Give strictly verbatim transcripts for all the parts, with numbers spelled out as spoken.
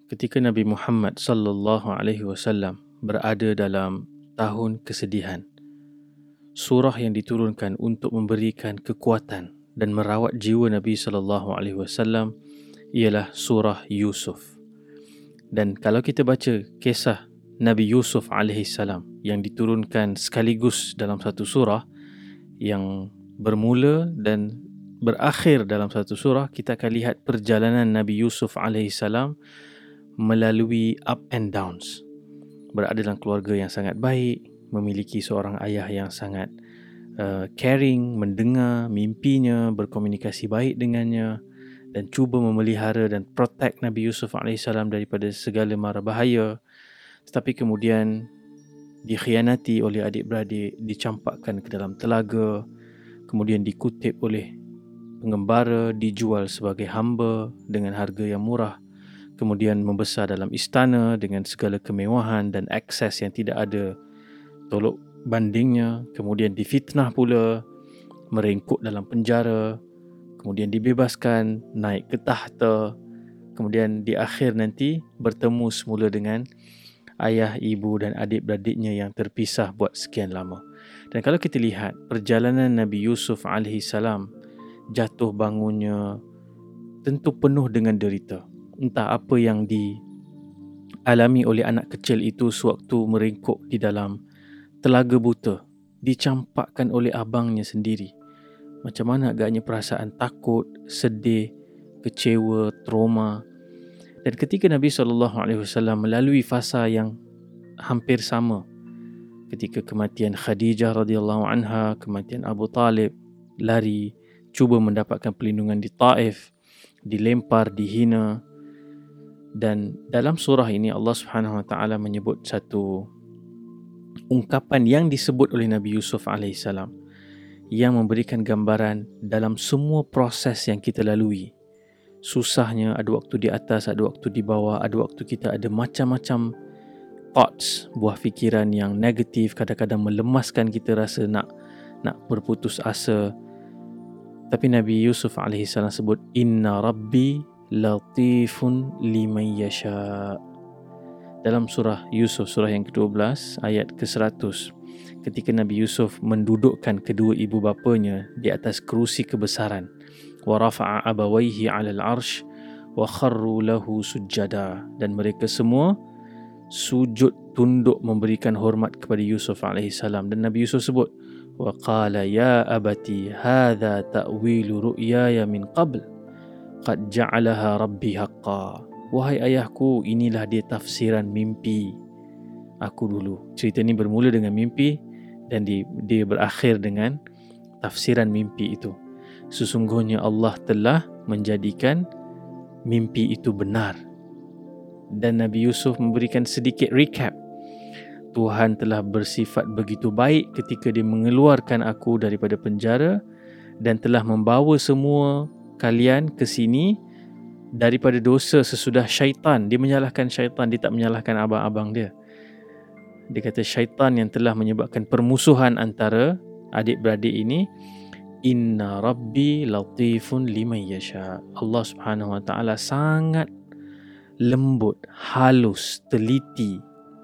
Ketika Nabi Muhammad sallallahu alaihi wasallam berada dalam tahun kesedihan, surah yang diturunkan untuk memberikan kekuatan dan merawat jiwa Nabi sallallahu alaihi wasallam ialah surah Yusuf. Dan kalau kita baca kisah Nabi Yusuf alaihi salam yang diturunkan sekaligus dalam satu surah yang bermula dan berakhir dalam satu surah, kita akan lihat perjalanan Nabi Yusuf alaihi salam melalui up and downs. Berada dalam keluarga yang sangat baik, memiliki seorang ayah yang sangat uh, caring, mendengar mimpinya, berkomunikasi baik dengannya dan cuba memelihara dan protect Nabi Yusuf alaihi salam daripada segala mara bahaya. Tetapi kemudian dikhianati oleh adik-beradik, dicampakkan ke dalam telaga, kemudian dikutip oleh pengembara, dijual sebagai hamba dengan harga yang murah, kemudian membesar dalam istana dengan segala kemewahan dan akses yang tidak ada tolok bandingnya, kemudian difitnah pula, merengkuk dalam penjara, kemudian dibebaskan, naik ke tahta, kemudian di akhir nanti bertemu semula dengan ayah, ibu dan adik-beradiknya yang terpisah buat sekian lama. Dan kalau kita lihat perjalanan Nabi Yusuf alaihi salam, jatuh bangunnya tentu penuh dengan derita. Entah apa yang dialami oleh anak kecil itu sewaktu merengkuk di dalam telaga buta, dicampakkan oleh abangnya sendiri. Macam mana agaknya perasaan takut, sedih, kecewa, trauma. Dan ketika Nabi sallallahu alaihi wasallam melalui fasa yang hampir sama, ketika kematian Khadijah radhiyallahu anha, kematian Abu Talib, lari, cuba mendapatkan perlindungan di Taif, dilempar, dihina. Dan dalam surah ini Allah Subhanahu Wa Taala menyebut satu ungkapan yang disebut oleh Nabi Yusuf alaihissalam yang memberikan gambaran dalam semua proses yang kita lalui. Susahnya, ada waktu di atas, ada waktu di bawah, ada waktu kita ada macam-macam thoughts, buah fikiran yang negatif, kadang-kadang melemaskan kita rasa nak nak berputus asa. Tapi Nabi Yusuf alaihissalam sebut, Inna Rabbi latifun liman yasha. Dalam surah Yusuf, surah yang kedua belas, ayat ke seratus, ketika Nabi Yusuf mendudukkan kedua ibu bapanya di atas kerusi kebesaran, wa rafa'a abawaihi 'alal 'arsy wa kharru lahu sujada, dan mereka semua sujud tunduk memberikan hormat kepada Yusuf alaihi salam. Dan Nabi Yusuf sebut, wa qala ya abati hadza ta'wilu ru'yaya min qabl qad ja'alaha rabbi haqqan. Wahai ayahku, inilah dia tafsiran mimpi aku dulu. Cerita ini bermula dengan mimpi dan di, dia berakhir dengan tafsiran mimpi itu. Sesungguhnya Allah telah menjadikan mimpi itu benar. Dan Nabi Yusuf memberikan sedikit recap. Tuhan telah bersifat begitu baik ketika dia mengeluarkan aku daripada penjara dan telah membawa semua kalian ke sini daripada dosa sesudah syaitan. Dia menyalahkan syaitan, dia tak menyalahkan abang-abang dia. Dia kata syaitan yang telah menyebabkan permusuhan antara adik-beradik ini. Inna Rabbi latifun liman yasha. Allah Subhanahu Wa Taala sangat lembut, halus, teliti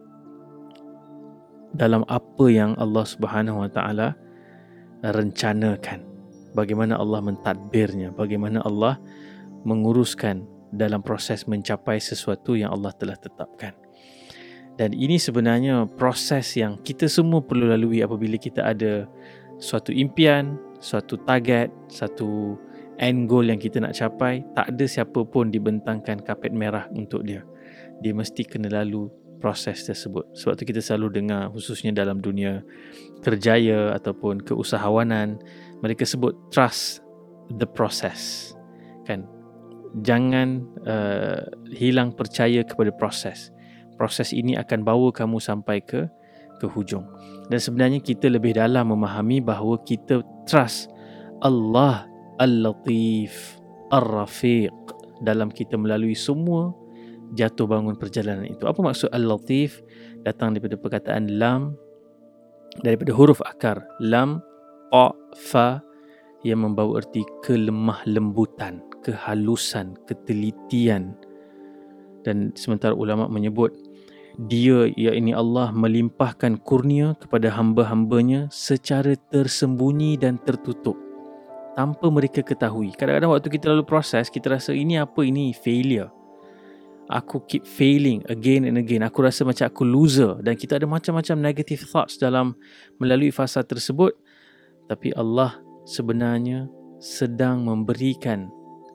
dalam apa yang Allah Subhanahu Wa Taala rencanakan. Bagaimana Allah mentadbirnya, bagaimana Allah menguruskan dalam proses mencapai sesuatu yang Allah telah tetapkan. Dan ini sebenarnya proses yang kita semua perlu lalui apabila kita ada suatu impian, suatu target, satu end goal yang kita nak capai. Tak ada siapa pun dibentangkan kapet merah untuk dia. Dia mesti kena lalu proses tersebut. Sebab tu kita selalu dengar, khususnya dalam dunia kerjaya ataupun keusahawanan, mereka sebut trust the process, kan? Jangan uh, hilang percaya kepada proses. Proses ini akan bawa kamu sampai ke ke hujung. Dan sebenarnya kita lebih dalam memahami bahawa kita trust Allah Al-Latif Ar-Rafiq dalam kita melalui semua jatuh bangun perjalanan itu. Apa maksud Al-Latif? Datang daripada perkataan lam, daripada huruf akar lam, ta, fa, yang membawa erti kelemah lembutan, kehalusan, ketelitian. Dan sementara ulama menyebut dia, iaitu Allah, melimpahkan kurnia kepada hamba-hambanya secara tersembunyi dan tertutup tanpa mereka ketahui. Kadang-kadang waktu kita lalu proses, kita rasa ini apa, ini failure. Aku keep failing again and again. Aku rasa macam aku loser. Dan kita ada macam-macam negative thoughts dalam melalui fasa tersebut. Tapi Allah sebenarnya sedang memberikan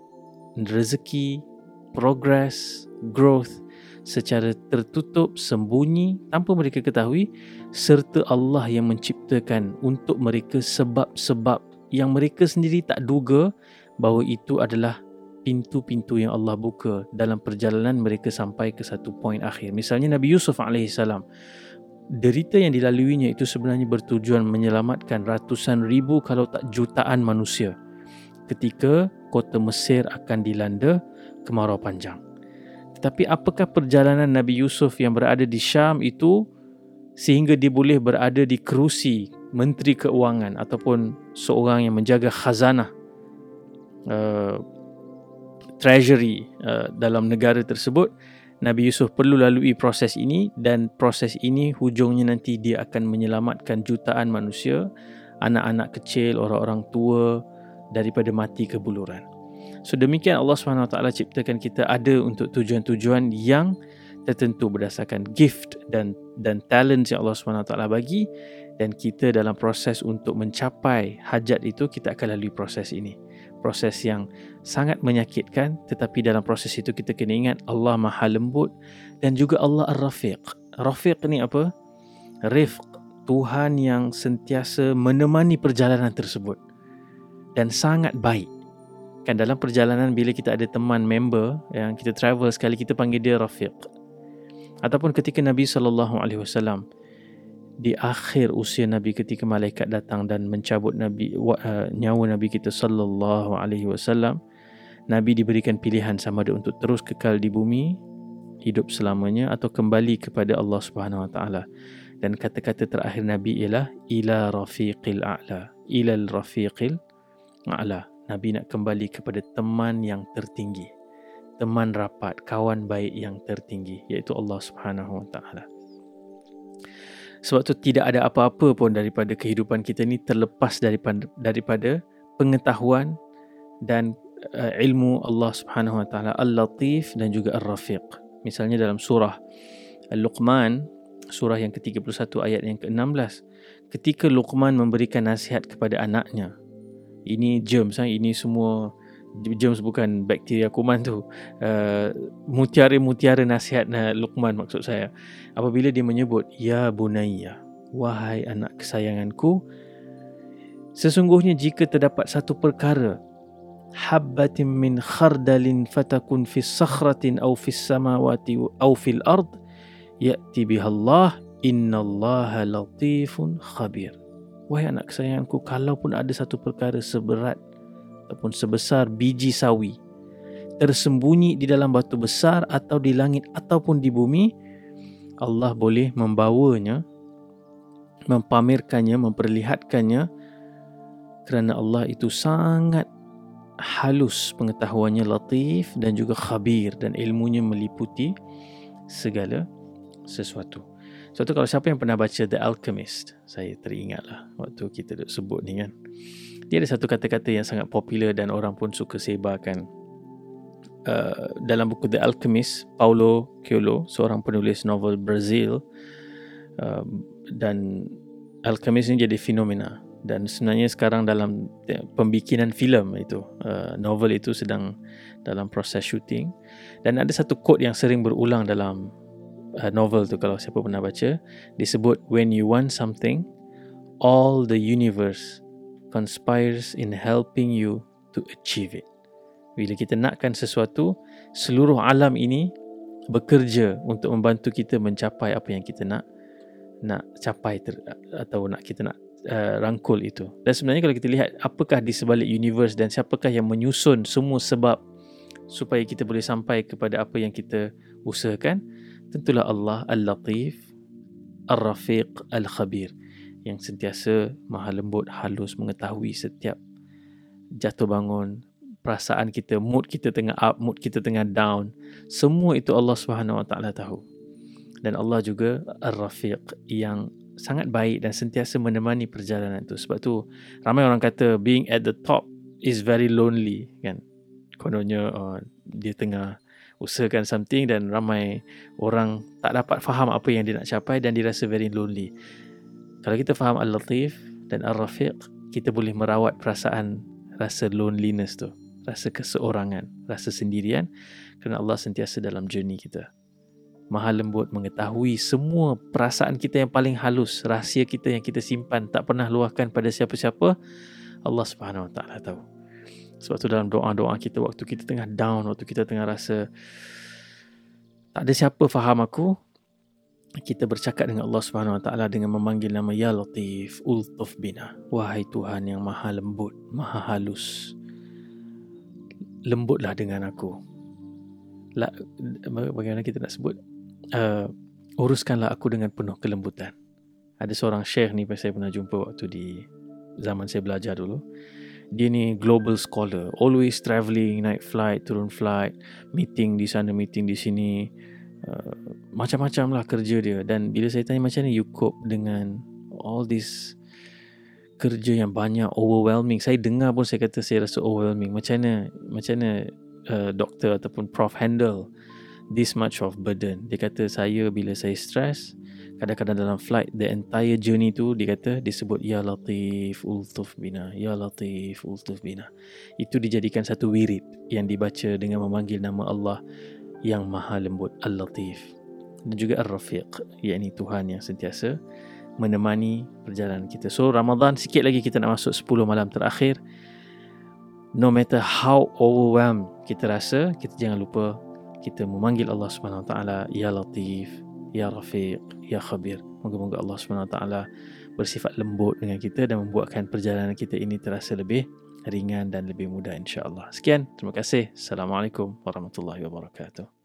rezeki, progress, growth secara tertutup, sembunyi, tanpa mereka ketahui, serta Allah yang menciptakan untuk mereka sebab-sebab yang mereka sendiri tak duga bahawa itu adalah pintu-pintu yang Allah buka dalam perjalanan mereka sampai ke satu poin akhir. Misalnya Nabi Yusuf alaihissalam, derita yang dilaluinya itu sebenarnya bertujuan menyelamatkan ratusan ribu kalau tak jutaan manusia ketika kota Mesir akan dilanda kemarau panjang. Tetapi apakah perjalanan Nabi Yusuf yang berada di Syam itu sehingga dia boleh berada di kerusi Menteri Keuangan ataupun seorang yang menjaga khazanah uh, treasury uh, dalam negara tersebut? Nabi Yusuf perlu lalui proses ini, dan proses ini hujungnya nanti dia akan menyelamatkan jutaan manusia, anak-anak kecil, orang-orang tua daripada mati kebuluran. So demikian Allah subhanahu wa taala ciptakan kita ada untuk tujuan-tujuan yang tertentu berdasarkan gift dan dan talent yang Allah subhanahu wa taala bagi, dan kita dalam proses untuk mencapai hajat itu kita akan lalui proses ini. Proses yang sangat menyakitkan, tetapi dalam proses itu kita kena ingat Allah Maha Lembut dan juga Allah Ar-Rafiq. Rafiq ni apa? Rifq, Tuhan yang sentiasa menemani perjalanan tersebut dan sangat baik. Kan dalam perjalanan bila kita ada teman member yang kita travel sekali, kita panggil dia Rafiq. Ataupun ketika Nabi sallallahu alaihi wasallam di akhir usia Nabi, ketika malaikat datang dan mencabut Nabi uh, nyawa Nabi kita sallallahu alaihi wasallam, Nabi diberikan pilihan sama ada untuk terus kekal di bumi hidup selamanya atau kembali kepada Allah Subhanahu wa taala. Dan kata-kata terakhir Nabi ialah ila rafiqil a'la, ila al-rafiqil a'la. Nabi nak kembali kepada teman yang tertinggi, teman rapat, kawan baik yang tertinggi, iaitu Allah Subhanahu wa taala. Sebab tu tidak ada apa-apa pun daripada kehidupan kita ni terlepas daripada daripada pengetahuan dan uh, ilmu Allah Subhanahu wa taala Al-Latif dan juga Ar-Rafiq. Misalnya dalam surah Al-Luqman, surah yang ke tiga puluh satu ayat yang ke enam belas, ketika Luqman memberikan nasihat kepada anaknya, ini germs, ha? Ini semua germs, bukan bakteria kuman tu, uh, mutiara-mutiara nasihat uh, Luqman maksud saya. Apabila dia menyebut, ya bunayya, wahai anak kesayanganku, sesungguhnya jika terdapat satu perkara, habbatin min khardalin fatakun fis sakhratin aw fis samawati aw fil ard ya'ti bihallah innallaha latifun khabir. Wahai anak kesayanganku, kalaupun ada satu perkara seberat ataupun sebesar biji sawi tersembunyi di dalam batu besar atau di langit ataupun di bumi, Allah boleh membawanya, mempamerkannya, memperlihatkannya, kerana Allah itu sangat halus pengetahuannya, latif dan juga khabir, dan ilmunya meliputi segala sesuatu. Sebab tu kalau siapa yang pernah baca The Alchemist, saya teringatlah waktu kita duk sebut ni kan, dia ada satu kata-kata yang sangat popular dan orang pun suka sebarkan. Uh, dalam buku The Alchemist, Paulo Coelho, seorang penulis novel Brazil, uh, dan Alchemist ni jadi fenomena, dan sebenarnya sekarang dalam pembikinan filem itu, uh, novel itu sedang dalam proses shooting. Dan ada satu quote yang sering berulang dalam uh, novel tu, kalau siapa pernah baca, disebut, when you want something, all the universe conspires in helping you to achieve it. Bila kita nakkan sesuatu, seluruh alam ini bekerja untuk membantu kita mencapai apa yang kita nak nak capai ter, atau nak kita nak uh, rangkul itu. Dan sebenarnya kalau kita lihat apakah di sebalik universe dan siapakah yang menyusun semua sebab supaya kita boleh sampai kepada apa yang kita usahakan, tentulah Allah Al-Latif, Ar-Rafiq, Al-Khabir, yang sentiasa maha lembut, halus, mengetahui setiap jatuh bangun, perasaan kita, mood kita tengah up, mood kita tengah down. Semua itu Allah Subhanahu Wa Taala tahu. Dan Allah juga Ar-Rafiq yang sangat baik dan sentiasa menemani perjalanan itu. Sebab tu ramai orang kata being at the top is very lonely kan. Kononnya uh, dia tengah usahakan something dan ramai orang tak dapat faham apa yang dia nak capai dan dia rasa very lonely. Kalau kita faham Al-Latif dan Ar-Rafiq, kita boleh merawat perasaan rasa loneliness tu, rasa keseorangan, rasa sendirian, kerana Allah sentiasa dalam journey kita. Maha lembut, mengetahui semua perasaan kita yang paling halus, rahsia kita yang kita simpan, tak pernah luahkan pada siapa-siapa. Allah Subhanahu Wa Taala tahu. Sebab tu dalam doa-doa kita, waktu kita tengah down, waktu kita tengah rasa tak ada siapa faham aku, kita bercakap dengan Allah Subhanahu Wa Taala dengan memanggil nama Ya Latif, Ultuf bina. Wahai Tuhan yang maha lembut, maha halus, lembutlah dengan aku. La, bagaimana kita nak sebut? Uh, uruskanlah aku dengan penuh kelembutan. Ada seorang syekh ni saya pernah jumpa waktu di zaman saya belajar dulu. Dia ni global scholar, always travelling, naik flight, turun flight, meeting di sana, meeting di sini, uh, macam-macam lah kerja dia. Dan bila saya tanya macam ni you cope dengan all this kerja yang banyak, overwhelming, saya dengar pun saya kata saya rasa overwhelming. Macam mana macam mana uh, doktor ataupun prof handle this much of burden? Dia kata saya bila saya stress, kadang-kadang dalam flight, the entire journey tu dia kata disebut Ya Latif Ultuf bina, Ya Latif Ultuf bina. Itu dijadikan satu wirid yang dibaca dengan memanggil nama Allah yang maha lembut, Al-Latif. Dan juga Ar-Rafiq, iaitu Tuhan yang sentiasa menemani perjalanan kita. So Ramadan sikit lagi kita nak masuk sepuluh malam terakhir. No matter how overwhelmed kita rasa, kita jangan lupa kita memanggil Allah Subhanahu Wa Taala Ya Latif, Ya Rafiq, Ya Khabir. Moga-moga Allah Subhanahu Wa Taala bersifat lembut dengan kita dan membuatkan perjalanan kita ini terasa lebih ringan dan lebih mudah insya-Allah. Sekian, terima kasih. Assalamualaikum warahmatullahi wabarakatuh.